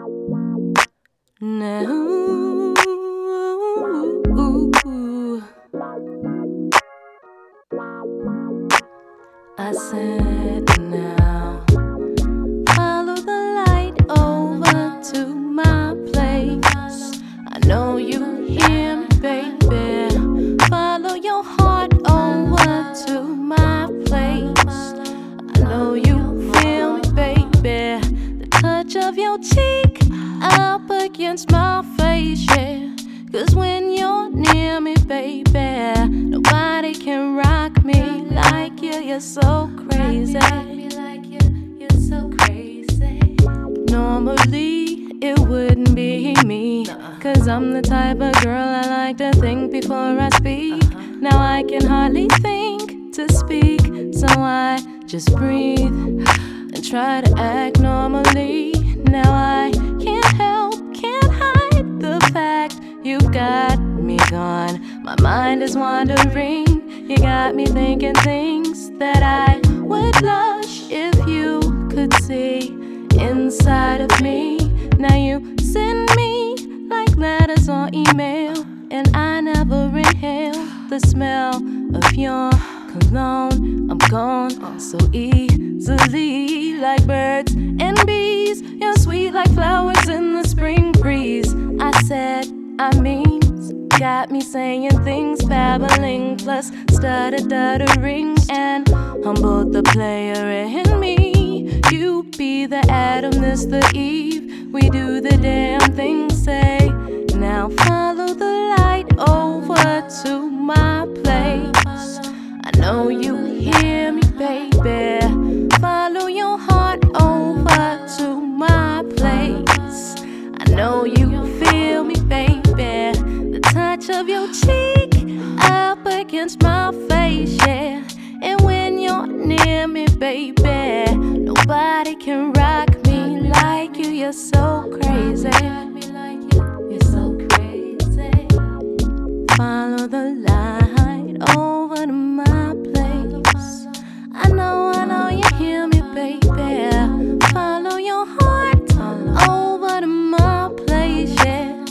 Now, I said now, follow the light over to my place. I know you hear me, baby. Follow your heart over to my place. I know you feel me, baby. The touch of your cheek up against my face, yeah. 'Cause when you're near me, baby, nobody can rock me like you. You're so crazy. You're so crazy. Normally, it wouldn't be me, 'cause I'm the type of girl I like to think before I speak. Now I can hardly think to speak, so I just breathe and try to act normally. Now I can't help, can't hide the fact you've got me gone. My mind is wandering. You got me thinking things that I would blush if you could see inside of me. Now you send me like letters or email, and I never inhale the smell of your cologne. I'm gone so easily, like birds and bees. You're sweet like flowers in the spring breeze. I said, I mean, got me saying things, babbling, plus stuttering, and I'm both the player and me. You be the Adam, this the Eve. We do the damn thing, say. Now follow the light over to my place. I know you hear me, baby. Follow your heart over to my place. I know you feel me, baby. The touch of your cheek up against my face, yeah. And when you're near me, baby, nobody can rock me like you. You're so crazy. You're so crazy. Follow the light over to my place. I know you hear me, baby. Follow your heart over to my place, yeah.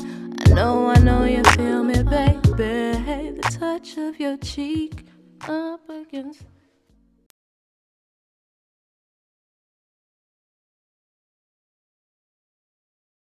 I know you feel me, baby. The touch of your cheek up against